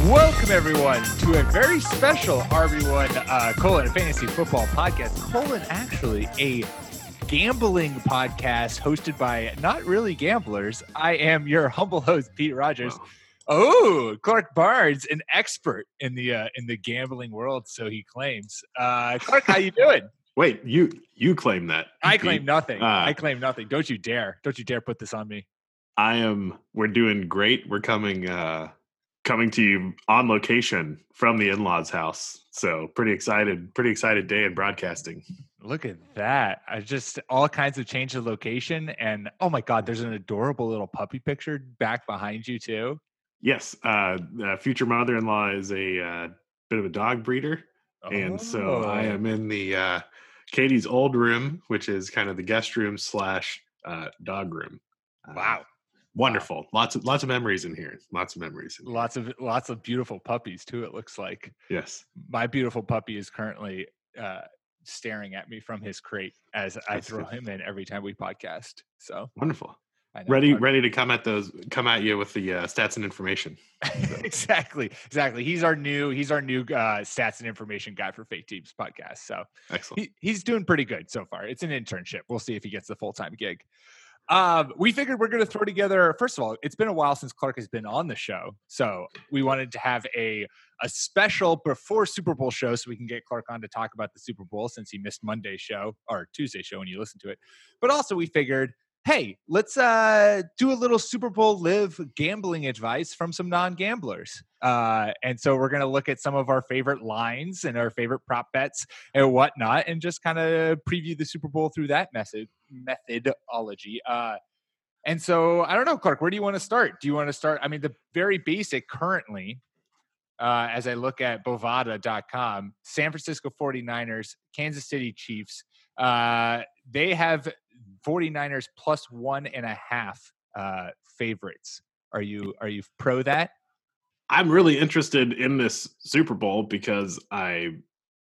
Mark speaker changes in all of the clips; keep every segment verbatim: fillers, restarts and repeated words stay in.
Speaker 1: Welcome, everyone, to a very special R B one uh, colon fantasy football podcast. Colon, actually, a gambling podcast hosted by not really gamblers. I am your humble host, Pete Rogers. Wow. Oh, Clark Barnes, an expert in the uh, in the gambling world, so he claims. Uh, Clark, how you doing?
Speaker 2: Wait, you you claim that?
Speaker 1: I claim nothing. Uh, I claim nothing. Don't you dare! Don't you dare put this on me.
Speaker 2: I am. We're doing great. We're coming. Uh, coming to you on location from the in-laws' house. So pretty excited, pretty excited day in broadcasting.
Speaker 1: Look at that. I just all kinds of change of location. And oh my God, there's an adorable little puppy picture back behind you too.
Speaker 2: Yes. Uh, uh, future mother-in-law is a uh, bit of a dog breeder. Oh. And so I am in the uh, Katie's old room, which is kind of the guest room slash uh, dog room. Uh,
Speaker 1: wow.
Speaker 2: Wonderful. Wow. Lots of lots of memories in here. Lots of memories. In
Speaker 1: lots
Speaker 2: here.
Speaker 1: of lots of beautiful puppies too, it looks like.
Speaker 2: Yes.
Speaker 1: My beautiful puppy is currently uh, staring at me from his crate as That's I throw good. him in every time we podcast. So
Speaker 2: wonderful. Ready ready to come at those come at you with the uh, stats and information.
Speaker 1: So. exactly. Exactly. He's our new he's our new uh, stats and information guy for Fake Teams podcast. So
Speaker 2: excellent.
Speaker 1: He, he's doing pretty good so far. It's an internship. We'll see if he gets the full-time gig. Um, we figured we're going to throw together, first of all, it's been a while since Clark has been on the show. So we wanted to have a, a special before Super Bowl show so we can get Clark on to talk about the Super Bowl since he missed Monday's show or Tuesday's show when you listen to it. But also we figured, hey, let's uh, do a little Super Bowl live gambling advice from some non-gamblers. Uh, and so we're going to look at some of our favorite lines and our favorite prop bets and whatnot, and just kind of preview the Super Bowl through that method methodology. Uh, and so I don't know, Clark, where do you want to start? Do you want to start? I mean, the very basic currently, uh, as I look at Bovada dot com, San Francisco forty-niners, Kansas City Chiefs, uh, they have forty-niners plus one and a half uh, favorites. Are you are you pro that?
Speaker 2: I'm really interested in this Super Bowl because I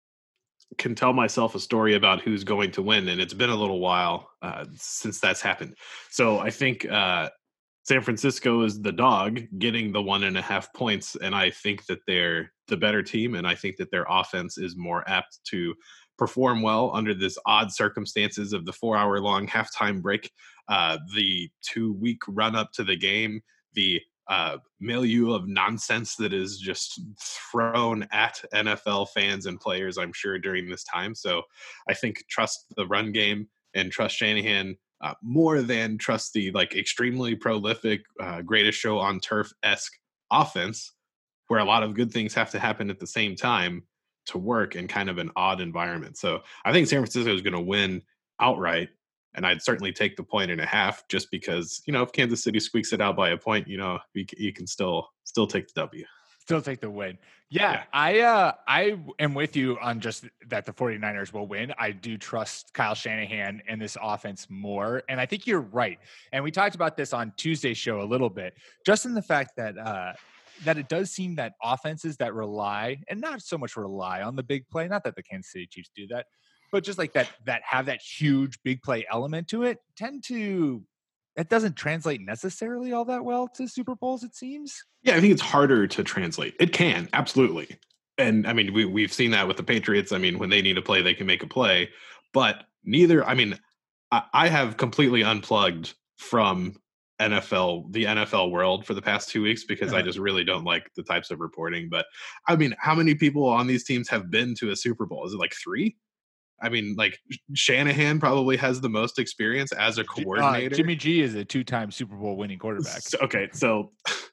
Speaker 2: can tell myself a story about who's going to win, and it's been a little while uh, since that's happened. So I think uh, San Francisco is the dog getting the one and a half points, and I think that they're the better team, and I think that their offense is more apt to perform well under this odd circumstances of the four-hour-long halftime break, uh, the two-week run-up to the game, the uh, milieu of nonsense that is just thrown at N F L fans and players, I'm sure, during this time. So I think trust the run game and trust Shanahan uh, more than trust the like extremely prolific, uh, greatest show on turf-esque offense, where a lot of good things have to happen at the same time to work in kind of an odd environment. So I think San Francisco is going to win outright. And I'd certainly take the point and a half just because, you know, if Kansas City squeaks it out by a point, you know, you, you can still still take the W.
Speaker 1: Still take the win. Yeah, yeah. I uh, I am with you on just that the forty-niners will win. I do trust Kyle Shanahan and this offense more. And I think you're right. And we talked about this on Tuesday's show a little bit, just in the fact that uh, that it does seem that offenses that rely, and not so much rely on the big play, not that the Kansas City Chiefs do that, but just like that, that have that huge big play element to it, tend to, it doesn't translate necessarily all that well to Super Bowls, it seems.
Speaker 2: Yeah, I think it's harder to translate. It can, absolutely. And I mean, we, we've seen that with the Patriots. I mean, when they need a play, they can make a play. But neither, I mean, I, I have completely unplugged from N F L, the N F L world for the past two weeks because uh-huh. I just really don't like the types of reporting. But I mean, how many people on these teams have been to a Super Bowl? Is it like three? I mean, like Shanahan probably has the most experience as a coordinator.
Speaker 1: Uh, Jimmy G is a two-time Super Bowl winning quarterback.
Speaker 2: So, okay, so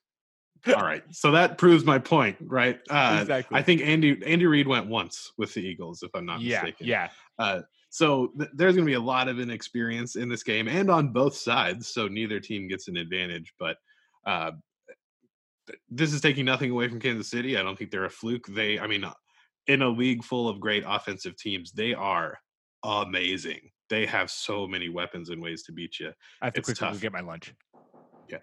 Speaker 2: all right, so that proves my point, right? Uh, exactly. I think Andy Andy Reid went once with the Eagles, if I'm not
Speaker 1: yeah,
Speaker 2: mistaken.
Speaker 1: Yeah.
Speaker 2: Uh, so th- there's going to be a lot of inexperience in this game, and on both sides. So neither team gets an advantage. But uh, th- this is taking nothing away from Kansas City. I don't think they're a fluke. They, I mean. In a league full of great offensive teams, they are amazing. They have so many weapons and ways to beat you.
Speaker 1: I have to it's quickly tough. get my lunch.
Speaker 2: Yeah.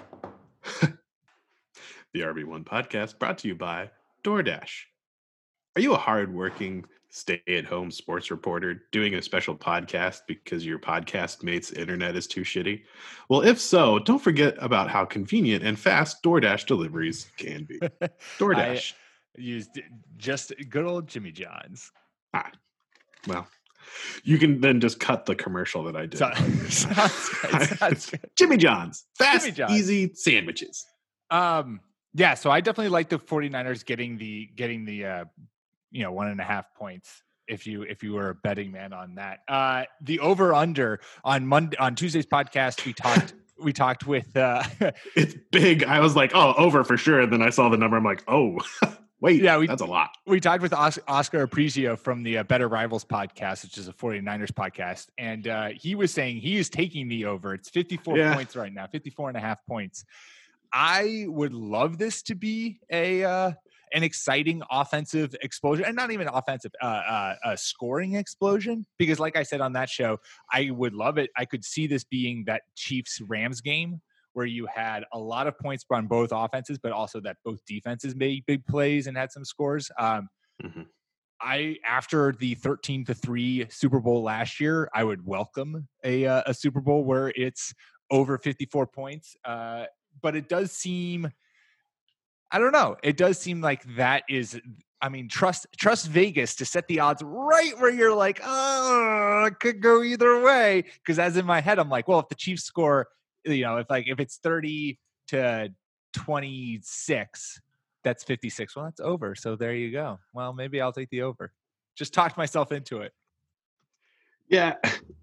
Speaker 2: The R B one podcast brought to you by DoorDash. Are you a hardworking stay-at-home sports reporter doing a special podcast because your podcast mate's internet is too shitty? Well, if so, don't forget about how convenient and fast DoorDash deliveries can be.
Speaker 1: I
Speaker 2: DoorDash.
Speaker 1: used just good old Jimmy John's.
Speaker 2: Ah, well, you can then just cut the commercial that I did.
Speaker 1: So, sounds good, sounds good.
Speaker 2: Jimmy John's. Fast,
Speaker 1: Jimmy John's.
Speaker 2: easy sandwiches.
Speaker 1: Um, yeah, so I definitely like the 49ers getting the getting the uh, you know, one and a half points if you if you were a betting man on that. Uh, the over under on Monday on Tuesday's podcast, we talked we talked with uh,
Speaker 2: it's big. I was like, oh, over for sure. And then I saw the number. I'm like, oh, wait, yeah, we, that's a lot.
Speaker 1: We talked with Os- Oscar Aprizio from the uh, Better Rivals podcast, which is a 49ers podcast. And uh, he was saying he is taking the over. It's fifty-four yeah. points right now, fifty-four and a half points. I would love this to be a uh, an exciting offensive explosion, and not even offensive, uh, uh, a scoring explosion. Because, like I said on that show, I would love it. I could see this being that Chiefs Rams game where you had a lot of points on both offenses, but also that both defenses made big plays and had some scores. Um, mm-hmm. I after the thirteen to three Super Bowl last year, I would welcome a uh, a Super Bowl where it's over fifty-four points. Uh, but it does seem, I don't know, it does seem like that is, I mean, trust trust Vegas to set the odds right where you're like, oh, it could go either way. Because as in my head, I'm like, well, if the Chiefs score, you know, if like if it's thirty to twenty-six, that's fifty-six. Well, that's over. So there you go. Well, maybe I'll take the over. Just talked myself into it.
Speaker 2: Yeah.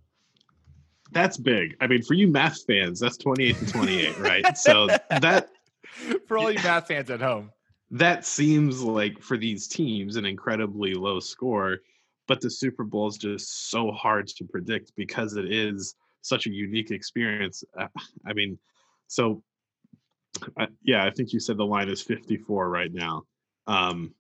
Speaker 2: That's big. I mean, for you math fans, that's twenty-eight to twenty-eight, right? So that
Speaker 1: for all you math fans at home,
Speaker 2: that seems like for these teams an incredibly low score, but the Super Bowl is just so hard to predict because it is such a unique experience. Uh, I mean, so uh, yeah, I think you said the line is fifty-four right now. Um,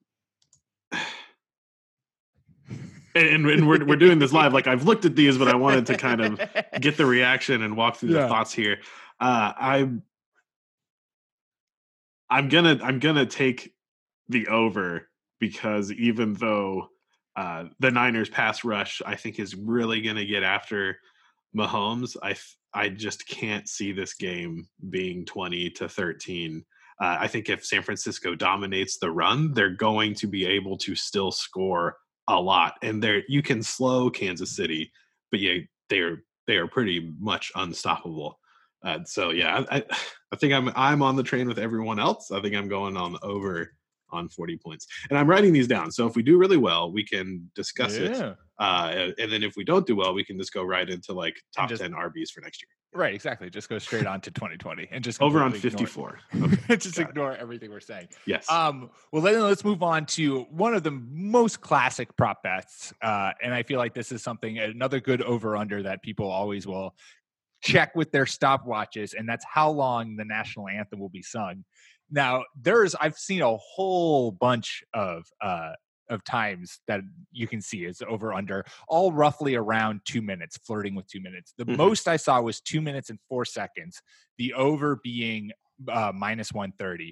Speaker 2: And, and we're we're doing this live. Like I've looked at these, but I wanted to kind of get the reaction and walk through yeah. the thoughts here. Uh, I'm I'm gonna I'm gonna take the over because even though uh, the Niners pass rush, I think is really gonna get after Mahomes, I I just can't see this game being twenty to thirteen. Uh, I think if San Francisco dominates the run, they're going to be able to still score a lot, and there you can slow Kansas City, but yeah, they're they are pretty much unstoppable. Uh, so yeah, I, I think I'm I'm on the train with everyone else. I think I'm going on over on forty points, and I'm writing these down. So if we do really well, we can discuss yeah. it, uh, and, and then if we don't do well, we can just go right into like top just, ten R Bs for next year.
Speaker 1: Right, exactly. Just go straight on to twenty twenty and just
Speaker 2: over on fifty-four.
Speaker 1: Okay, just ignore it. everything we're saying.
Speaker 2: Yes.
Speaker 1: Um. Well, then let's move on to one of the most classic prop bets, uh, and I feel like this is something another good over under that people always will check with their stopwatches, and that's how long the national anthem will be sung. Now, there's I've seen a whole bunch of uh, of times that you can see is over under, all roughly around two minutes, flirting with two minutes. The mm-hmm. most I saw was two minutes and four seconds. The over being uh, minus one thirty.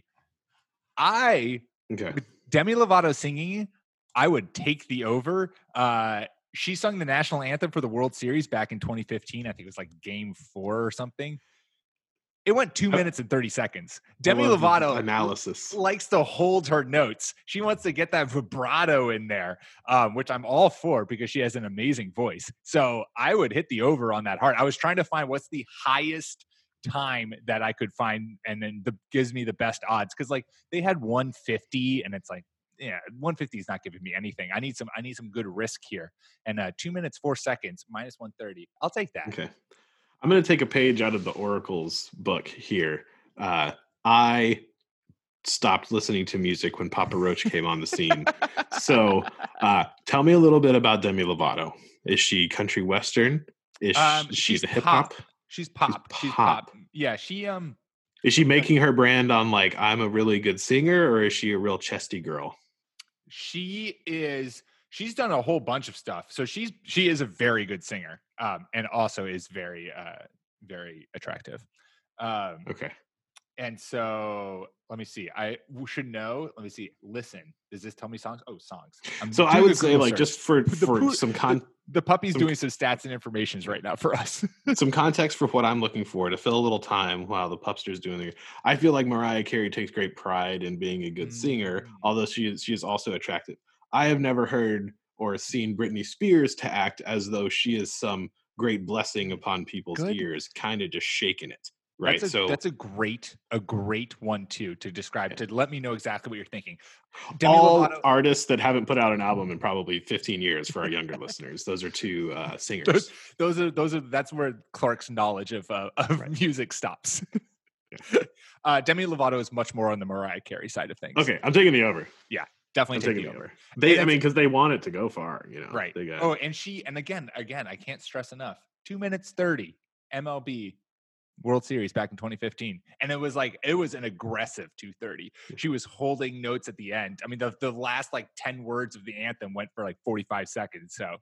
Speaker 1: I
Speaker 2: okay.
Speaker 1: with Demi Lovato singing, I would take the over. Uh, she sung the national anthem for the World Series back in twenty fifteen. I think it was like game four or something. It went two minutes and thirty seconds. Demi Lovato
Speaker 2: analysis
Speaker 1: likes to hold her notes. She wants to get that vibrato in there, um, which I'm all for because she has an amazing voice. So I would hit the over on that hard. I was trying to find what's the highest time that I could find, and then the gives me the best odds because like they had one fifty, and it's like, yeah, one fifty is not giving me anything. I need some. I need some good risk here. And uh, two minutes four seconds minus one thirty. I'll take that.
Speaker 2: Okay. I'm going to take a page out of the Oracle's book here. Uh, I stopped listening to music when Papa Roach came on the scene. So uh, tell me a little bit about Demi Lovato. Is she country western? Is
Speaker 1: um,
Speaker 2: she
Speaker 1: she's
Speaker 2: hip hop?
Speaker 1: She's pop. She's pop. Yeah, she um.
Speaker 2: Is she making her brand on like I'm a really good singer, or is she a real chesty girl?
Speaker 1: She is. She's done a whole bunch of stuff. So she's she is a very good singer, um, and also is very uh, very attractive. Um,
Speaker 2: okay.
Speaker 1: And so let me see. I should know. Let me see. Listen. Does this tell me songs? Oh, songs. I'm
Speaker 2: So I
Speaker 1: doing a
Speaker 2: would say,
Speaker 1: Google
Speaker 2: like,
Speaker 1: search.
Speaker 2: just for
Speaker 1: The
Speaker 2: for
Speaker 1: poo-
Speaker 2: some
Speaker 1: the,
Speaker 2: con
Speaker 1: the puppy's
Speaker 2: some-
Speaker 1: doing some stats and informations right now for us.
Speaker 2: some context for what I'm looking for to fill a little time while the pupster's doing it. I feel like Mariah Carey takes great pride in being a good singer,
Speaker 1: Mm.
Speaker 2: although she is she is also attractive. I have never heard or seen Britney Spears to act as though she is some great blessing upon people's
Speaker 1: Good.
Speaker 2: ears, kind of just shaking it. Right.
Speaker 1: That's a,
Speaker 2: so
Speaker 1: that's a great a great one too to describe to let me know exactly what you're thinking. Demi
Speaker 2: all
Speaker 1: Lovato,
Speaker 2: artists that haven't put out an album in probably fifteen years for our younger listeners. Those are two uh, singers.
Speaker 1: those, those are those are that's where Clark's knowledge of uh, of
Speaker 2: Right.
Speaker 1: music stops. uh, Demi Lovato is much more on the Mariah Carey side of things.
Speaker 2: Okay, I'm taking the over.
Speaker 1: Definitely
Speaker 2: I'm
Speaker 1: take
Speaker 2: taking
Speaker 1: the
Speaker 2: the
Speaker 1: over.
Speaker 2: over. They,
Speaker 1: And
Speaker 2: I
Speaker 1: it's-
Speaker 2: mean, because they want it to go far, you know.
Speaker 1: Right.
Speaker 2: They got,
Speaker 1: Oh, and she and again, again, I can't stress enough. Two minutes thirty M L B World Series back in twenty fifteen, and it was like it was an aggressive two thirty. She was holding notes at the end. I mean, the the last like ten words of the anthem went for like forty-five seconds. So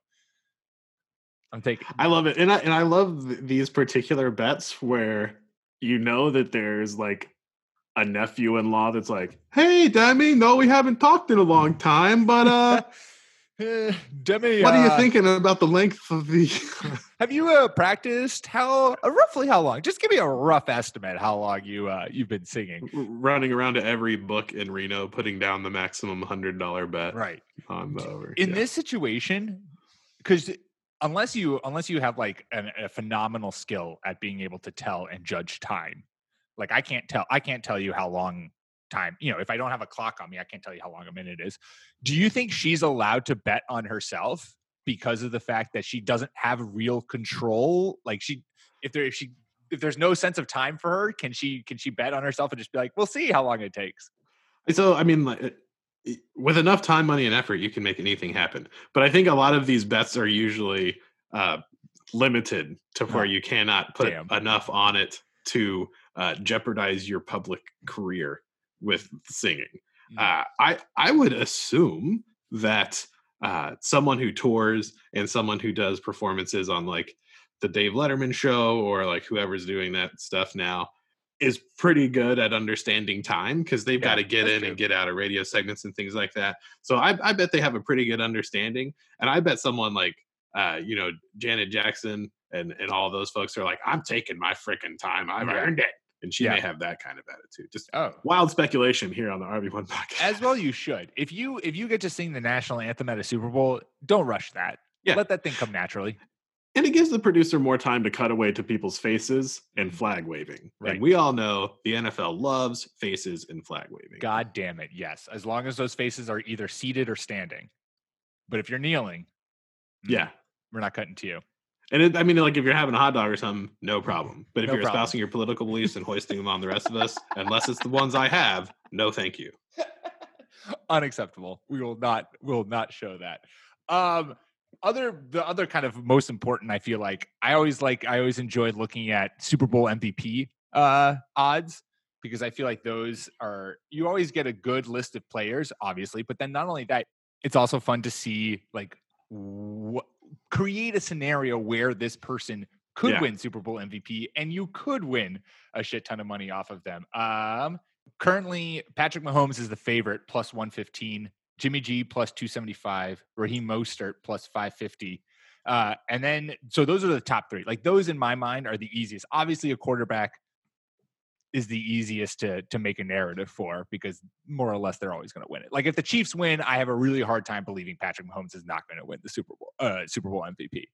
Speaker 1: I'm taking.
Speaker 2: I love it, and I and I love th- these particular bets where you know that there's like a nephew-in-law that's like, "Hey, Demi, no, we haven't talked in a long time, but uh,
Speaker 1: Eh, Demi,
Speaker 2: what are you
Speaker 1: uh,
Speaker 2: thinking about the length of the?"
Speaker 1: Have you uh, practiced how uh, roughly how long? Just give me a rough estimate how long you uh, you've been singing.
Speaker 2: Running around to every book in Reno, putting down the maximum hundred dollar bet
Speaker 1: Right.
Speaker 2: on the over.
Speaker 1: In
Speaker 2: Yeah.
Speaker 1: this situation, because unless you unless you have like an, a phenomenal skill at being able to tell and judge time, like I can't tell I can't tell you how long time, you know, if I don't have a clock on me, I can't tell you how long a minute is. Do you think she's allowed to bet on herself because of the fact that she doesn't have real control? Like she, if there, if she, if there's no sense of time for her, can she, can she bet on herself and just be like, we'll see how long it takes?
Speaker 2: So, I mean, like, with enough time, money, and effort, you can make anything happen. But I think a lot of these bets are usually uh, limited to where
Speaker 1: Oh,
Speaker 2: you cannot put
Speaker 1: damn.
Speaker 2: enough on it to uh, jeopardize your public career with singing.
Speaker 1: Mm.
Speaker 2: Uh, I I would assume that uh, someone who tours and someone who does performances on like the Dave Letterman show or like whoever's doing that stuff now is pretty good at understanding time because they've
Speaker 1: Yeah,
Speaker 2: got to get
Speaker 1: that's
Speaker 2: in
Speaker 1: true.
Speaker 2: and get out of radio segments and things like that. So I, I bet they have a pretty good understanding. And I bet someone like, uh, you know, Janet Jackson and, and all those folks are like, I'm taking my freaking time. I've
Speaker 1: Yeah.
Speaker 2: earned it. And she
Speaker 1: Yeah.
Speaker 2: may have that kind of attitude. Just
Speaker 1: Oh,
Speaker 2: wild speculation here on the R B one podcast.
Speaker 1: as well you should. If you if you get to sing the national anthem at a Super Bowl, don't rush that.
Speaker 2: Yeah.
Speaker 1: Let that thing come naturally.
Speaker 2: And it gives the producer more time to cut away to people's faces and flag waving.
Speaker 1: Right.
Speaker 2: And we all know the N F L loves faces and flag waving.
Speaker 1: God damn it, yes. As long as those faces are either seated or standing. But if you're kneeling,
Speaker 2: Yeah.
Speaker 1: we're not cutting to you.
Speaker 2: And it, I mean, like if you're having a hot dog or something, no problem. But if
Speaker 1: No
Speaker 2: you're
Speaker 1: problem.
Speaker 2: espousing your political beliefs and hoisting them on the rest of us, unless it's the ones I have, no thank you.
Speaker 1: Unacceptable. We will not we will not show that. Um other the other kind of most important, I feel like I always like I always enjoyed looking at Super Bowl M V P uh odds because I feel like those are you always get a good list of players, obviously, but then not only that, it's also fun to see like wh- create a scenario where this person could
Speaker 2: Yeah.
Speaker 1: win Super Bowl M V P and you could win a shit ton of money off of them. Um Currently, Patrick Mahomes is the favorite, plus one fifteen. Jimmy G, plus two seventy-five. Raheem Mostert, plus five fifty. Uh, and then, so those are the top three. Like, those in my mind are the easiest. Obviously, a quarterback is the easiest to, to make a narrative for because more or less they're always going to win it. Like, if the Chiefs win, I have a really hard time believing Patrick Mahomes is not going to win the Super Bowl, uh, Super Bowl M V P.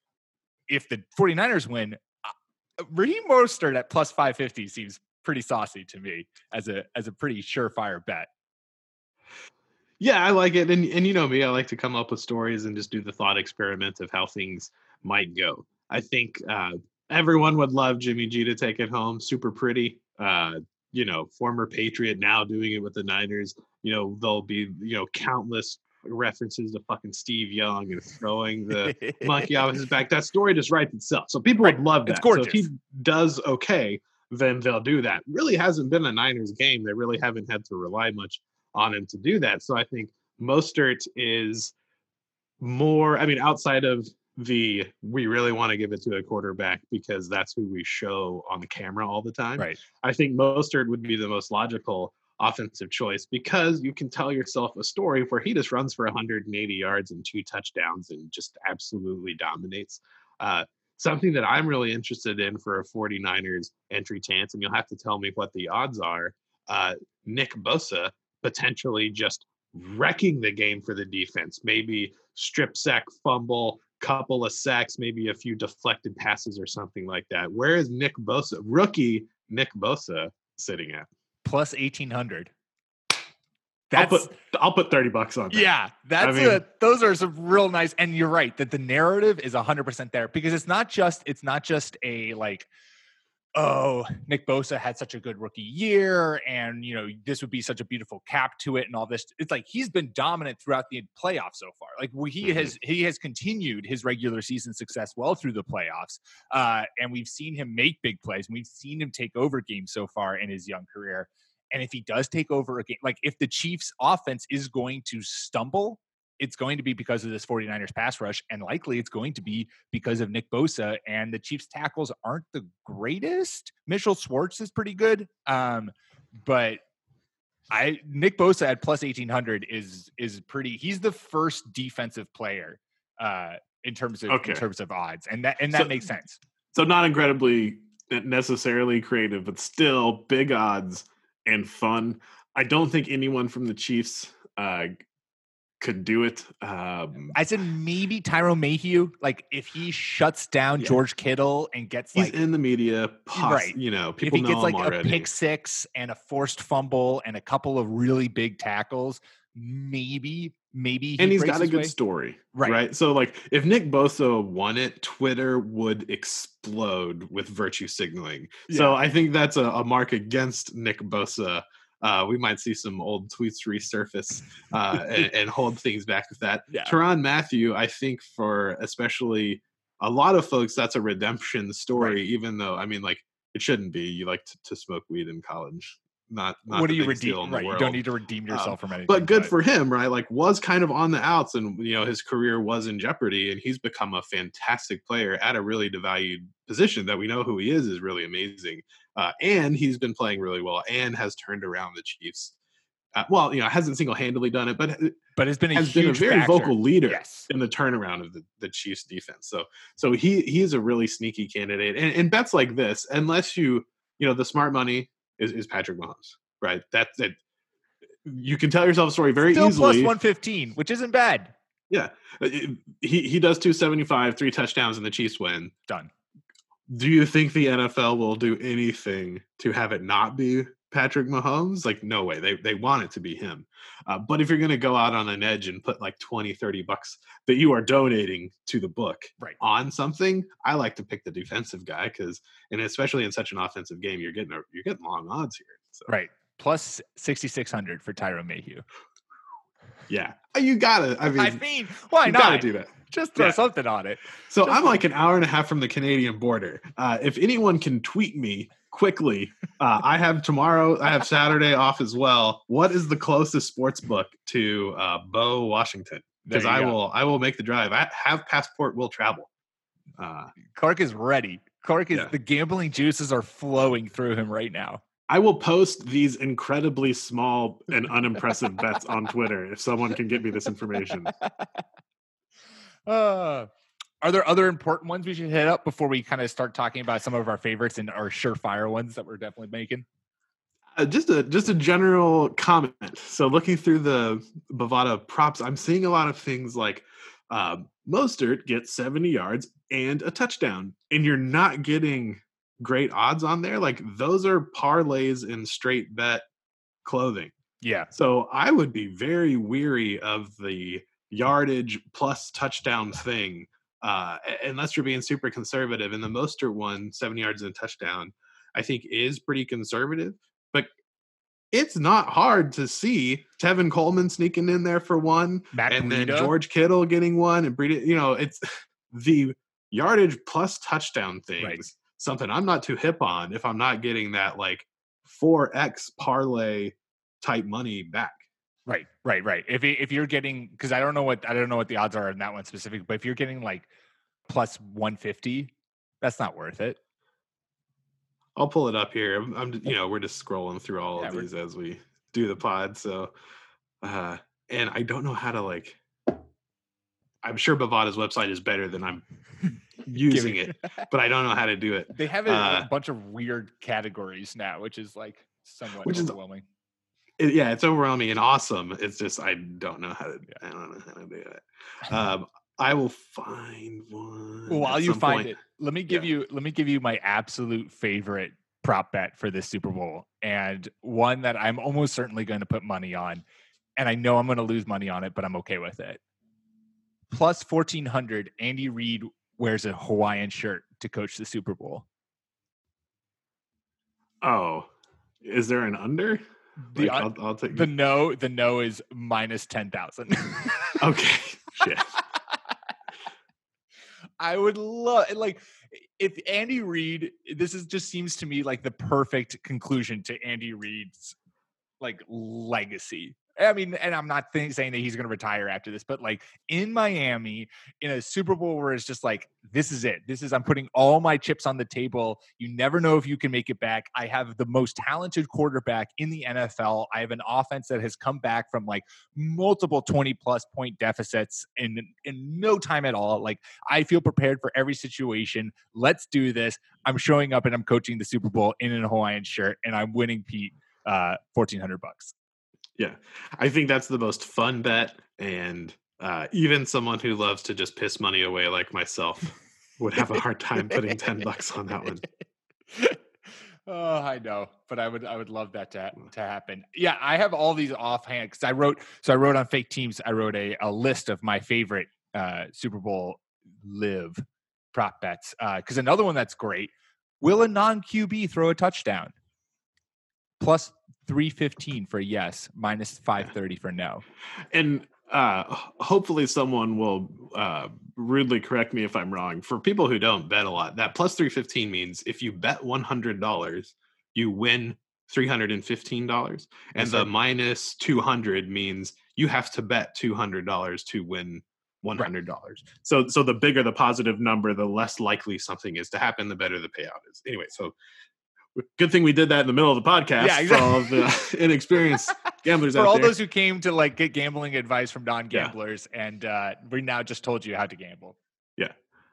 Speaker 1: If the 49ers win, uh, Raheem Mostert at plus five fifty seems pretty saucy to me as a as a pretty surefire bet.
Speaker 2: Yeah, I like it. And and you know me, I like to come up with stories and just do the thought experiment of how things might go. I think uh, everyone would love Jimmy G to take it home. Super pretty. Uh, you know, former Patriot, now doing it with the Niners. You know, there'll be, you know, countless references to fucking Steve Young and throwing the monkey off his back. That story just writes itself. So people
Speaker 1: Right.
Speaker 2: would love that.
Speaker 1: It's gorgeous.
Speaker 2: So if he does okay, then they'll do that. Really hasn't been a Niners game. They really haven't had to rely much on him to do that. So I think Mostert is more, I mean, outside of the we really want to give it to a quarterback because that's who we show on the camera all the time.
Speaker 1: Right.
Speaker 2: I think Mostert would be the most logical offensive choice because you can tell yourself a story where he just runs for one hundred eighty yards and two touchdowns and just absolutely dominates. Uh, something that I'm really interested in for a 49ers entry chance, and you'll have to tell me what the odds are, uh, Nick Bosa potentially just wrecking the game for the defense, maybe strip sack, fumble, couple of sacks, maybe a few deflected passes or something like that. Where is Nick Bosa, rookie Nick Bosa, sitting at?
Speaker 1: Plus eighteen hundred.
Speaker 2: That's, I'll put I'll put thirty bucks on that.
Speaker 1: Yeah, that's I mean, a, those are some real nice. And you're right that the narrative is one hundred percent there because it's not just it's not just a like, oh, Nick Bosa had such a good rookie year, and you know this would be such a beautiful cap to it, and all this. It's like he's been dominant throughout the playoffs so far. Like he mm-hmm. has he has continued his regular season success well through the playoffs, uh, and we've seen him make big plays, and we've seen him take over games so far in his young career. And if he does take over a game, like if the Chiefs offense is going to stumble, it's going to be because of this 49ers pass rush. And likely it's going to be because of Nick Bosa, and the Chiefs tackles aren't the greatest. Mitchell Schwartz is pretty good. Um, but I, Nick Bosa at plus eighteen hundred is, is pretty, he's the first defensive player uh, in terms of, okay. in terms of odds. And that, and that so, makes sense.
Speaker 2: So not incredibly necessarily creative, but still big odds and fun. I don't think anyone from the Chiefs uh, could do it. Um,
Speaker 1: I said maybe Tyrone Mayhew. Like if he shuts down yeah. George Kittle and gets
Speaker 2: he's
Speaker 1: like
Speaker 2: in the media, poss- right? You know, people
Speaker 1: if he
Speaker 2: know
Speaker 1: gets like
Speaker 2: him already.
Speaker 1: A pick six and a forced fumble and a couple of really big tackles, maybe. Maybe he
Speaker 2: and he's got a good
Speaker 1: way.
Speaker 2: story,
Speaker 1: right.
Speaker 2: right? So, like, if Nick Bosa won it, Twitter would explode with virtue signaling. Yeah. So, I think that's a, a mark against Nick Bosa. Uh, we might see some old tweets resurface uh, and, and hold things back with that. Yeah. Tyrann Mathieu, I think, for especially a lot of folks, that's a redemption story. Right. Even though, I mean, like, it shouldn't be. You like to, to smoke weed in college. Not, not
Speaker 1: what do you redeem? Right, you don't need to redeem yourself um, from anything.
Speaker 2: But good but. for him, right? Like, was kind of on the outs, and you know his career was in jeopardy, and he's become a fantastic player at a really devalued position that we know who he is is really amazing, uh, and he's been playing really well and has turned around the Chiefs. Uh, well, you know, hasn't single-handedly done it, but
Speaker 1: but has been a
Speaker 2: has
Speaker 1: huge
Speaker 2: been a very
Speaker 1: factor.
Speaker 2: vocal leader
Speaker 1: yes.
Speaker 2: in the turnaround of the, the Chiefs defense. So, so he he's a really sneaky candidate, and, and bets like this, unless you you know the smart money is, is Patrick Mahomes. Right. That's it. You can tell yourself a story very
Speaker 1: Still
Speaker 2: easily.
Speaker 1: Plus one fifteen, which isn't bad.
Speaker 2: Yeah. He he does two seventy-five, three touchdowns, and the Chiefs win.
Speaker 1: Done.
Speaker 2: Do you think the N F L will do anything to have it not be Patrick Mahomes? Like, no way. They they want it to be him. Uh, but if you're going to go out on an edge and put like twenty, thirty bucks that you are donating to the book
Speaker 1: right.
Speaker 2: on something, I like to pick the defensive guy because, and especially in such an offensive game, you're getting a, you're getting long odds here. So.
Speaker 1: Right. Plus sixty-six hundred for Tyrone Mayhew.
Speaker 2: Yeah. You got to. I mean,
Speaker 1: I mean, why
Speaker 2: you
Speaker 1: not?
Speaker 2: Got to do that.
Speaker 1: Just throw
Speaker 2: yeah.
Speaker 1: something on it.
Speaker 2: So
Speaker 1: Just
Speaker 2: I'm like an hour and a half from the Canadian border. Uh, if anyone can tweet me quickly, uh, I have tomorrow, I have Saturday off as well. What is the closest sports book to uh, Bow, Washington? Because I go. will, I will make the drive. I have passport, will travel.
Speaker 1: Uh, Clark is ready. Clark is, yeah. the gambling juices are flowing through him right now.
Speaker 2: I will post these incredibly small and unimpressive bets on Twitter if someone can get me this information.
Speaker 1: Uh, are there other important ones we should hit up before we kind of start talking about some of our favorites and our surefire ones that we're definitely making?
Speaker 2: Uh, just a just a general comment. So looking through the Bovada props, I'm seeing a lot of things like uh, Mostert gets seventy yards and a touchdown, and you're not getting great odds on there. Like those are parlays in straight bet clothing.
Speaker 1: Yeah.
Speaker 2: So I would be very weary of the yardage plus touchdown thing, uh, unless you're being super conservative. And the Mostert one, seven yards and a touchdown, I think is pretty conservative. But it's not hard to see Tevin Coleman sneaking in there for one,
Speaker 1: Matt
Speaker 2: and
Speaker 1: Breida.
Speaker 2: then George Kittle getting one, and Breida. You know, it's the yardage plus touchdown things. Right. Something I'm not too hip on if I'm not getting that like four X parlay type money back.
Speaker 1: Right, right, right. If if you're getting, because I don't know what I don't know what the odds are in that one specific, but if you're getting like plus one fifty. That's not worth it.
Speaker 2: I'll pull it up here. I'm, I'm you know, we're just scrolling through all
Speaker 1: Yeah,
Speaker 2: of
Speaker 1: we're-
Speaker 2: these as we do the pod. So, uh, and I don't know how to like. I'm sure Bovada's website is better than I'm using it, but I don't know how to do it.
Speaker 1: They have a,
Speaker 2: Uh,
Speaker 1: a bunch of weird categories now, which is like somewhat
Speaker 2: Which is-
Speaker 1: overwhelming.
Speaker 2: It, yeah, it's overwhelming and awesome. It's just I don't know how to. I don't know how to do it. Um, I will find one.
Speaker 1: Well, while
Speaker 2: at
Speaker 1: you
Speaker 2: some
Speaker 1: find
Speaker 2: point.
Speaker 1: it, let me give
Speaker 2: Yeah.
Speaker 1: you let me give you my absolute favorite prop bet for this Super Bowl, and one that I'm almost certainly going to put money on, and I know I'm going to lose money on it, but I'm okay with it. Plus fourteen hundred, Andy Reid wears a Hawaiian shirt to coach the Super Bowl.
Speaker 2: Oh, is there an under?
Speaker 1: The
Speaker 2: Like, I'll, I'll take
Speaker 1: the no, the no is minus ten thousand.
Speaker 2: Okay, shit.
Speaker 1: I would love like if Andy Reid. This is just seems to me like the perfect conclusion to Andy Reid's like legacy. I mean, and I'm not th- saying that he's going to retire after this, but like in Miami, in a Super Bowl where it's just like, this is it. This is, I'm putting all my chips on the table. You never know if you can make it back. I have the most talented quarterback in the N F L. I have an offense that has come back from like multiple twenty plus point deficits in, in no time at all. Like, I feel prepared for every situation. Let's do this. I'm showing up and I'm coaching the Super Bowl in a Hawaiian shirt, and I'm winning Pete uh, fourteen hundred bucks.
Speaker 2: Yeah, I think that's the most fun bet, and uh, even someone who loves to just piss money away like myself would have a hard time putting ten bucks on that one.
Speaker 1: Oh, I know, but I would I would love that to to happen. Yeah, I have all these offhand because I wrote so I wrote on Fake Teams. I wrote a, a list of my favorite uh, Super Bowl live prop bets because uh, another one that's great. Will a non Q B throw a touchdown? Plus three fifteen for yes, minus five thirty for no.
Speaker 2: And uh, hopefully someone will uh, rudely correct me if I'm wrong. For people who don't bet a lot, that plus three fifteen means if you bet one hundred dollars, you win three hundred fifteen dollars. And
Speaker 1: Yes,
Speaker 2: the
Speaker 1: sir.
Speaker 2: minus two hundred means you have to bet two hundred dollars to win one hundred dollars. Right. So, so the bigger the positive number, the less likely something is to happen, the better the payout is. Anyway, so good thing we did that in the middle of the podcast.
Speaker 1: Yeah, exactly.
Speaker 2: For all of the inexperienced gamblers
Speaker 1: for
Speaker 2: out
Speaker 1: all
Speaker 2: there.
Speaker 1: those who came to like get gambling advice from non-gamblers, yeah. and uh, we now just told you how to gamble.
Speaker 2: Yeah,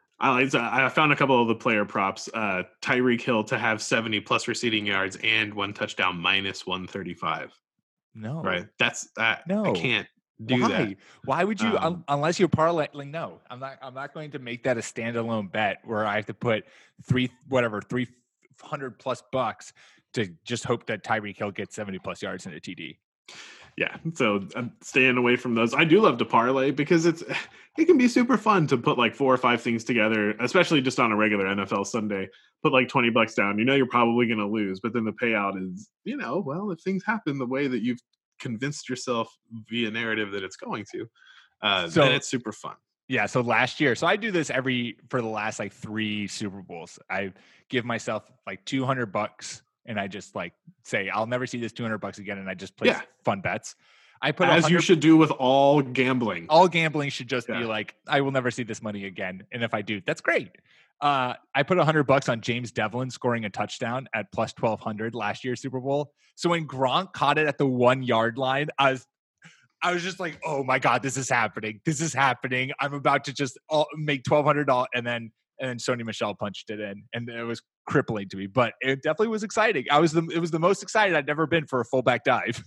Speaker 2: I I found a couple of the player props. Uh, Tyreek Hill to have seventy plus receiving yards and one touchdown minus one thirty-five.
Speaker 1: No,
Speaker 2: right? That's that.
Speaker 1: No,
Speaker 2: I can't do
Speaker 1: Why?
Speaker 2: that.
Speaker 1: Why would you?
Speaker 2: Um,
Speaker 1: unless you're parlay, like no, I'm not. I'm not going to make that a standalone bet where I have to put three whatever three hundred plus bucks to just hope that Tyreek Hill gets seventy plus yards in a T D.
Speaker 2: Yeah, so I'm staying away from those. I do love to parlay because it's it can be super fun to put like four or five things together, especially just on a regular N F L Sunday. Put like twenty bucks down. You know you're probably going to lose, but then the payout is, you know, well, if things happen the way that you've convinced yourself via narrative that it's going to, uh,
Speaker 1: So-
Speaker 2: then it's super fun.
Speaker 1: Yeah. So last year, so I do this every for the last like three Super Bowls. I give myself like two hundred bucks. And I just like say, I'll never see this two hundred bucks again. And I just place
Speaker 2: Yeah.
Speaker 1: fun bets. I put
Speaker 2: As you
Speaker 1: 100
Speaker 2: should do with all gambling.
Speaker 1: all gambling should just
Speaker 2: Yeah.
Speaker 1: be like, I will never see this money again. And if I do, that's great. Uh, I put a hundred bucks on James Devlin scoring a touchdown at plus twelve hundred last year's Super Bowl. So when Gronk caught it at the one yard line, I was, I was just like, oh my God, this is happening. This is happening. I'm about to just all, make twelve hundred dollars. And then, and then Sony Michel punched it in, and it was crippling to me, but it definitely was exciting. I was the, it was the most excited I'd never been for a fullback dive.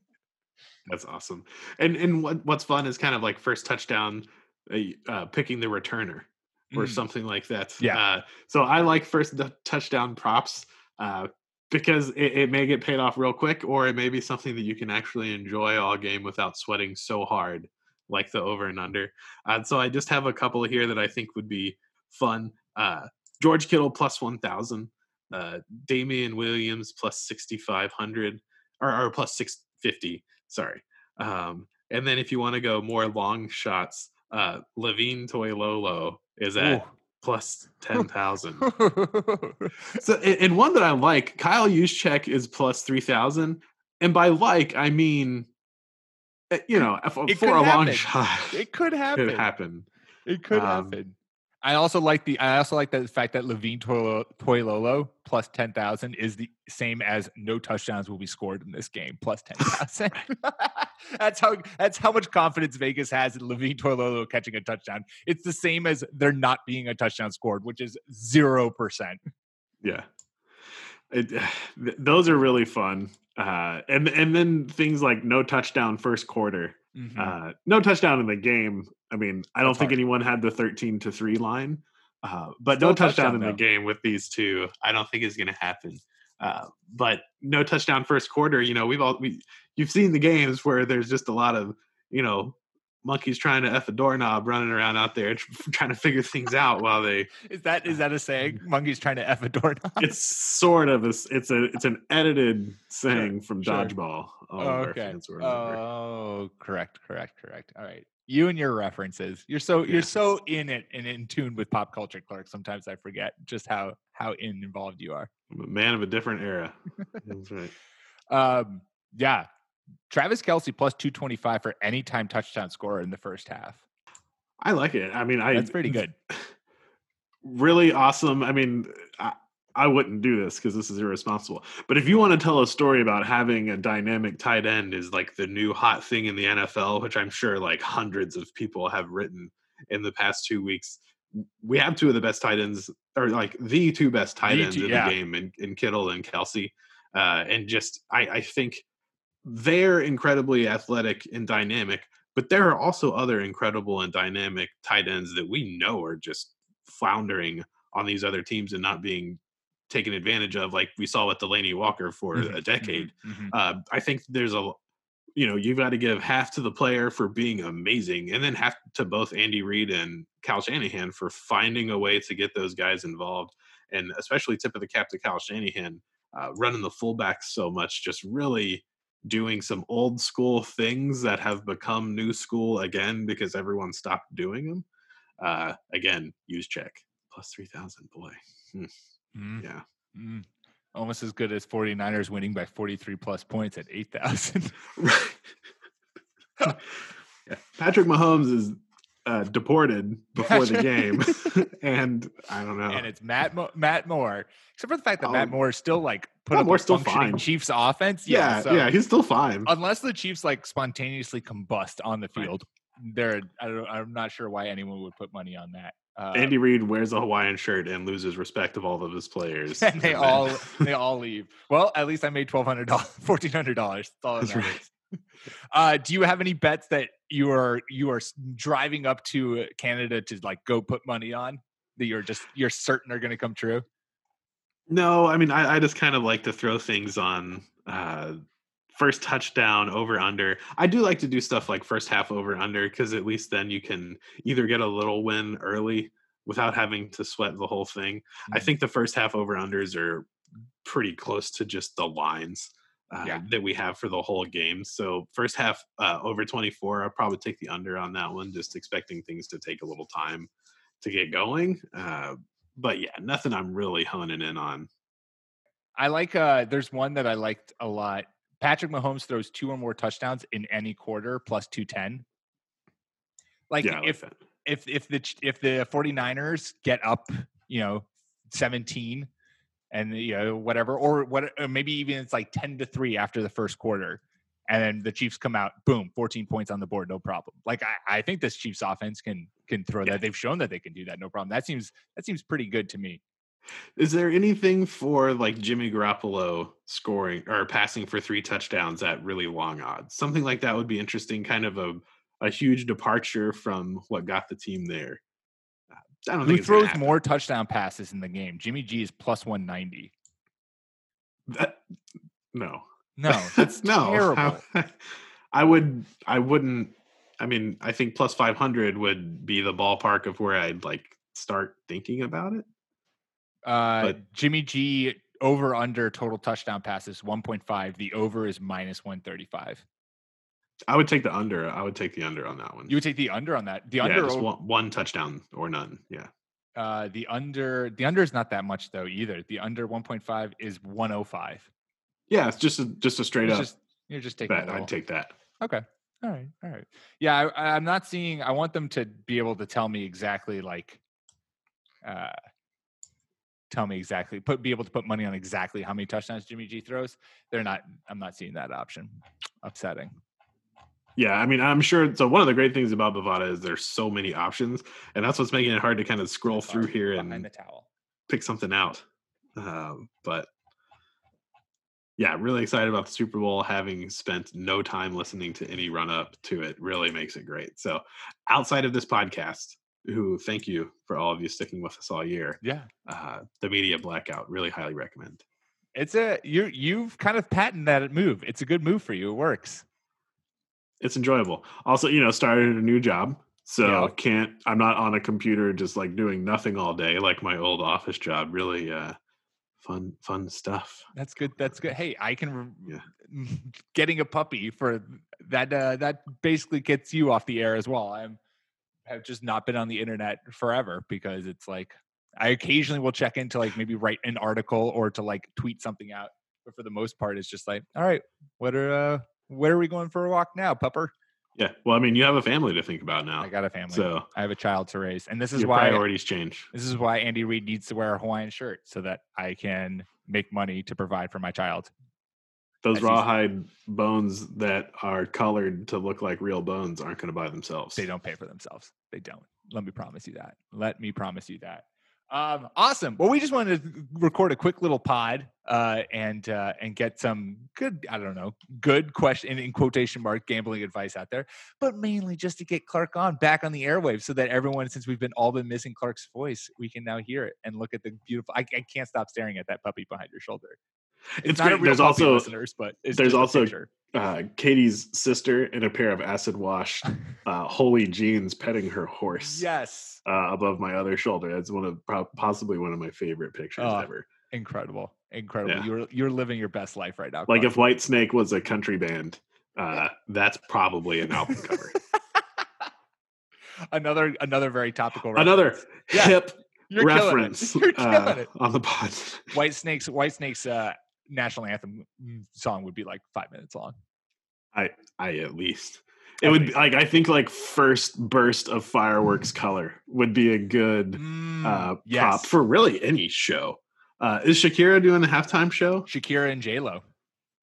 Speaker 2: That's awesome. And and what, what's fun is kind of like first touchdown, uh, picking the returner or
Speaker 1: Mm.
Speaker 2: something like that.
Speaker 1: Yeah.
Speaker 2: Uh, so I like first t- touchdown props uh, because it, it may get paid off real quick, or it may be something that you can actually enjoy all game without sweating so hard, like the over and under. Uh, so I just have a couple here that I think would be fun. Uh, George Kittle plus one thousand, uh, Damian Williams plus sixty-five hundred, or, or plus six fifty. Sorry. Um, and then if you want to go more long shots, uh, Levine Toilolo is at
Speaker 1: Ooh.
Speaker 2: plus ten thousand. So, and, and one that I like, Kyle Juszczyk is plus three thousand. And by like, I mean, uh, you know, for,
Speaker 1: It
Speaker 2: for
Speaker 1: could
Speaker 2: a long
Speaker 1: happen.
Speaker 2: shot,
Speaker 1: It could happen.
Speaker 2: could happen.
Speaker 1: It could
Speaker 2: Um,
Speaker 1: happen. I also like the I also like the fact that Levine Toilo- Toilolo plus ten thousand is the same as no touchdowns will be scored in this game plus ten thousand. that's how that's how much confidence Vegas has in Levine Toilolo catching a touchdown. It's the same as there not being a touchdown scored, which is zero percent.
Speaker 2: Yeah. It, th- those are really fun. Uh, and and then things like no touchdown first quarter.
Speaker 1: Mm-hmm.
Speaker 2: Uh, no touchdown in the game. I mean, I don't
Speaker 1: That's
Speaker 2: think
Speaker 1: hard.
Speaker 2: anyone had the thirteen to three line, uh, but
Speaker 1: Still
Speaker 2: no
Speaker 1: a
Speaker 2: touchdown,
Speaker 1: touchdown,
Speaker 2: in the
Speaker 1: though.
Speaker 2: game with these two, I don't think is going to happen. Uh, but no touchdown first quarter. You know, we've all we you've seen the games where there's just a lot of you know monkeys trying to f a doorknob running around out there tr- trying to figure things out while they.
Speaker 1: Is that is that a saying? Monkeys trying to F a doorknob?
Speaker 2: It's sort of a, it's a it's an edited saying
Speaker 1: Sure,
Speaker 2: from
Speaker 1: sure.
Speaker 2: Dodgeball. All
Speaker 1: Oh,
Speaker 2: of our
Speaker 1: okay.
Speaker 2: fans will remember.
Speaker 1: Oh, correct, correct, correct. All right. You and your references. You're so
Speaker 2: Yeah.
Speaker 1: you're so in it and in tune with pop culture, Clark. Sometimes I forget just how how in involved you are.
Speaker 2: I'm a man of a different era. That's right.
Speaker 1: Um, yeah. Travis Kelce plus two twenty-five for anytime touchdown scorer in the first half.
Speaker 2: I like it. I mean, I
Speaker 1: That's pretty good.
Speaker 2: Really awesome. I mean, I, I wouldn't do this because this is irresponsible. But if you want to tell a story about having a dynamic tight end is like the new hot thing in the N F L, which I'm sure like hundreds of people have written in the past two weeks. We have two of the best tight ends, or like the two best tight
Speaker 1: The
Speaker 2: ends
Speaker 1: two-
Speaker 2: in
Speaker 1: yeah.
Speaker 2: the game, in, in Kittle and Kelce. Uh, and just, I, I think they're incredibly athletic and dynamic, but there are also other incredible and dynamic tight ends that we know are just floundering on these other teams and not being taken advantage of, like we saw with Delaney Walker for
Speaker 1: Mhm,
Speaker 2: a decade.
Speaker 1: mhm, mhm.
Speaker 2: Uh, I think there's a, you know, you've got to give half to the player for being amazing, and then half to both Andy Reid and Kyle Shanahan for finding a way to get those guys involved, and especially tip of the cap to Kyle Shanahan, uh, running the fullbacks so much, just really doing some old school things that have become new school again because everyone stopped doing them. Uh, again, use check plus three thousand. Boy, hmm.
Speaker 1: Mm.
Speaker 2: yeah,
Speaker 1: Mm. Almost as good as 49ers winning by forty-three plus points at eight thousand.
Speaker 2: right. Yeah. Patrick Mahomes is uh, deported before the game, and I don't know.
Speaker 1: And it's Matt Mo- Matt Moore, except for the fact that
Speaker 2: Oh,
Speaker 1: Matt Moore is still like put
Speaker 2: Matt
Speaker 1: up
Speaker 2: Moore's
Speaker 1: a
Speaker 2: still
Speaker 1: functioning
Speaker 2: fine.
Speaker 1: Chiefs offense.
Speaker 2: Yeah,
Speaker 1: Yeah, so
Speaker 2: yeah, he's still fine.
Speaker 1: unless the Chiefs like spontaneously combust on the
Speaker 2: Right.
Speaker 1: field, they're I don't, I'm not sure why anyone would put money on that. Uh,
Speaker 2: Andy Reid wears a Hawaiian shirt and loses respect of all of his players,
Speaker 1: and they
Speaker 2: and
Speaker 1: all
Speaker 2: then-
Speaker 1: they all leave. Well, at least I made twelve hundred dollars, fourteen hundred dollars. That's all that
Speaker 2: That's right.
Speaker 1: matters. Uh, do you have any bets that you are you are s- driving up to Canada to like go put money on that you're just you're certain are going to come true?
Speaker 2: No, I mean, I, I just kind of like to throw things on uh, first touchdown over under. I do like to do stuff like first half over under because at least then you can either get a little win early without having to sweat the whole thing. I
Speaker 1: Mm.
Speaker 2: think the first half over unders are pretty close to just the lines uh,
Speaker 1: Yeah.
Speaker 2: that we have for the whole game. So first half uh, over twenty-four, I'll probably take the under on that one, just expecting things to take a little time to get going. Uh, but yeah, nothing I'm really honing in on.
Speaker 1: I like uh there's one that I liked a lot. Patrick Mahomes throws two or more touchdowns in any quarter plus two ten. Like
Speaker 2: Yeah, I like
Speaker 1: if
Speaker 2: that.
Speaker 1: if if the Ch- if the 49ers get up, you know, seventeen and you know whatever or what or maybe even it's like ten to three after the first quarter and then the Chiefs come out, boom, fourteen points on the board, no problem. Like I, I think this Chiefs offense can can throw
Speaker 2: Yeah.
Speaker 1: that. They've shown that they can do that, no problem. That seems that seems pretty good to me.
Speaker 2: Is there anything for like Jimmy Garoppolo scoring or passing for three touchdowns at really long odds? Something like that would be interesting, kind of a, a huge departure from what got the team there. Uh, I don't
Speaker 1: Who
Speaker 2: think it's gonna
Speaker 1: throws
Speaker 2: happen.
Speaker 1: more touchdown passes in the game? Jimmy G is plus one ninety.
Speaker 2: That, no.
Speaker 1: No, that's
Speaker 2: no.
Speaker 1: terrible.
Speaker 2: I would I wouldn't I mean, I think plus five hundred would be the ballpark of where I'd like start thinking about it.
Speaker 1: Uh,
Speaker 2: But-
Speaker 1: Jimmy G over under total touchdown passes one point five. The over is minus one thirty-five.
Speaker 2: I would take the under. I would take the under on that one.
Speaker 1: You would take the under on that. The
Speaker 2: yeah,
Speaker 1: under,
Speaker 2: just
Speaker 1: o-
Speaker 2: one, one touchdown or none. Yeah.
Speaker 1: uh, the under, the under is not that much though either. The under one point five is one oh five.
Speaker 2: Yeah, it's just a, just a straight
Speaker 1: It's
Speaker 2: up
Speaker 1: just you're just taking a
Speaker 2: bet.
Speaker 1: little.
Speaker 2: I'd take that.
Speaker 1: Okay. All right. All right. Yeah, I, I'm not seeing. I want them to be able to tell me exactly like uh, tell me exactly, put be able to put money on exactly how many touchdowns Jimmy G throws. They're not. I'm not seeing that option. Upsetting.
Speaker 2: Yeah, I mean, I'm sure. So one of the great things about Bovada is there's so many options, and that's what's making it hard to kind of scroll through here and
Speaker 1: behind the towel.
Speaker 2: pick something out. Um, but yeah, really excited about the Super Bowl. Having spent no time listening to any run up to it really makes it great. So outside of this podcast, who thank you for all of you sticking with us all year.
Speaker 1: Yeah.
Speaker 2: Uh, the Media Blackout, really highly recommend.
Speaker 1: It's a you you've kind of patented that move. It's a good move for you. It works.
Speaker 2: It's enjoyable. Also, you know, started a new job. So
Speaker 1: Yeah.
Speaker 2: can't I'm not on a computer just like doing nothing all day like my old office job. Really uh fun fun stuff.
Speaker 1: That's good. That's good. Hey, I can
Speaker 2: Yeah.
Speaker 1: getting a puppy for that uh, that basically gets you off the air as well. I'm have just not been on the internet forever because it's like I occasionally will check in to like maybe write an article or to like tweet something out. But for the most part, it's just like, all right, what are uh where are we going for a walk now, pupper?
Speaker 2: Yeah. Well, I mean, you have a family to think about now.
Speaker 1: I got a family.
Speaker 2: So
Speaker 1: I have a child to raise. And this is
Speaker 2: your
Speaker 1: why
Speaker 2: priorities change.
Speaker 1: This is why Andy Reid needs to wear a Hawaiian shirt so that I can make money to provide for my child.
Speaker 2: Those
Speaker 1: As
Speaker 2: rawhide bones that are colored to look like real bones aren't going to buy themselves.
Speaker 1: They don't pay for themselves. They don't. Let me promise you that. Let me promise you that. Um, awesome. Well, we just wanted to record a quick little pod uh, and uh, and get some good, I don't know, good question in quotation mark gambling advice out there, but mainly just to get Clark on back on the airwaves so that everyone, since we've been all been missing Clark's voice, we can now hear it and look at the beautiful. I, I can't stop staring at that puppy behind your shoulder. It's,
Speaker 2: It's
Speaker 1: not
Speaker 2: great.
Speaker 1: a real
Speaker 2: There's
Speaker 1: puppy,
Speaker 2: also
Speaker 1: listeners, but it's
Speaker 2: there's
Speaker 1: just a
Speaker 2: also
Speaker 1: picture.
Speaker 2: uh, Katie's sister in a pair of acid washed uh, holy jeans petting her horse.
Speaker 1: Yes.
Speaker 2: Uh, above my other shoulder. That's one of possibly one of my favorite pictures
Speaker 1: Oh,
Speaker 2: ever.
Speaker 1: Incredible. Incredible.
Speaker 2: Yeah.
Speaker 1: You're you're living your best life right now.
Speaker 2: Like
Speaker 1: Clark.
Speaker 2: if White Snake was a country band, uh, that's probably an album cover.
Speaker 1: another another very topical
Speaker 2: Another
Speaker 1: reference. Yeah,
Speaker 2: hip
Speaker 1: You're
Speaker 2: reference
Speaker 1: killing it. You're killing
Speaker 2: uh,
Speaker 1: it.
Speaker 2: on the pod.
Speaker 1: White Snake's White Snake's uh, national anthem song would be like five minutes long.
Speaker 2: I I at least it
Speaker 1: At
Speaker 2: would
Speaker 1: least.
Speaker 2: be like I think like first burst of fireworks color would be a good
Speaker 1: Mm,
Speaker 2: uh,
Speaker 1: yes.
Speaker 2: prop for really any show. Uh, is Shakira doing a halftime show?
Speaker 1: Shakira and J Lo.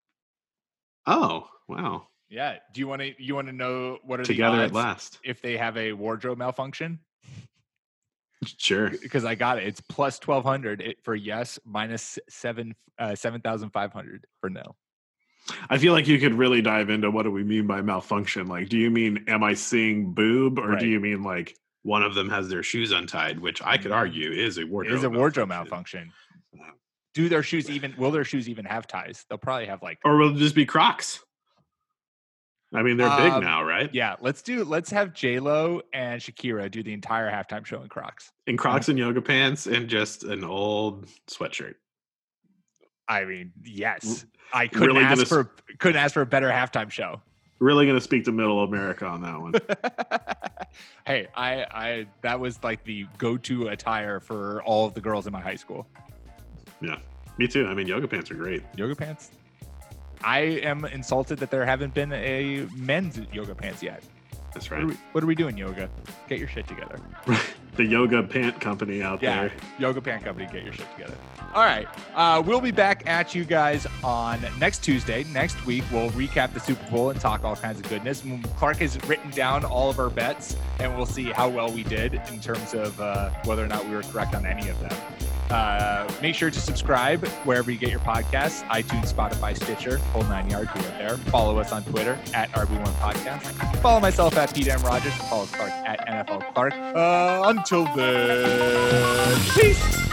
Speaker 2: Oh wow!
Speaker 1: Yeah. Do you want to you want to know what are
Speaker 2: Together
Speaker 1: the
Speaker 2: at
Speaker 1: odds
Speaker 2: last.
Speaker 1: if they have a wardrobe malfunction?
Speaker 2: Sure.
Speaker 1: Because I got it. It's plus twelve hundred for yes, minus seven uh, seven thousand five hundred for no.
Speaker 2: I feel like you could really dive into what do we mean by malfunction. Like, do you mean am I seeing boob, or
Speaker 1: Right.
Speaker 2: do you mean like one of them has their shoes untied, which I could argue is a
Speaker 1: It
Speaker 2: wardrobe.
Speaker 1: is a wardrobe
Speaker 2: malfunction.
Speaker 1: malfunction. Do their shoes even? Will their shoes even have ties? They'll probably have like.
Speaker 2: Or will it just be Crocs? I mean, they're
Speaker 1: Um,
Speaker 2: big now, right?
Speaker 1: Yeah, let's do. Let's have J Lo and Shakira do the entire halftime show in Crocs.
Speaker 2: In Crocs and yoga pants and just an old sweatshirt.
Speaker 1: I mean, yes, I couldn't
Speaker 2: Really
Speaker 1: ask
Speaker 2: gonna
Speaker 1: for couldn't ask for a better halftime show.
Speaker 2: Really going to speak to Middle America on that one.
Speaker 1: Hey, I, I that was like the go-to attire for all of the girls in my high school.
Speaker 2: Yeah, me too. I mean, yoga pants are great.
Speaker 1: Yoga pants. I am insulted that there haven't been a men's yoga pants yet.
Speaker 2: That's
Speaker 1: What
Speaker 2: right.
Speaker 1: are we, what are we doing, yoga? Get your shit together.
Speaker 2: The yoga pant company out
Speaker 1: Yeah,
Speaker 2: there.
Speaker 1: Yoga Pant Company, get your shit together. All right, uh, we'll be back at you guys on next Tuesday. Next week, we'll recap the Super Bowl and talk all kinds of goodness. Clark has written down all of our bets, and we'll see how well we did in terms of uh, whether or not we were correct on any of them. Uh, make sure to subscribe wherever you get your podcasts, iTunes, Spotify, Stitcher, whole nine yards, we are there. Follow us on Twitter at R B one Podcast. Follow myself at Pete M. Rogers. Follow Clark at N F L Clark. Uh, until then, peace.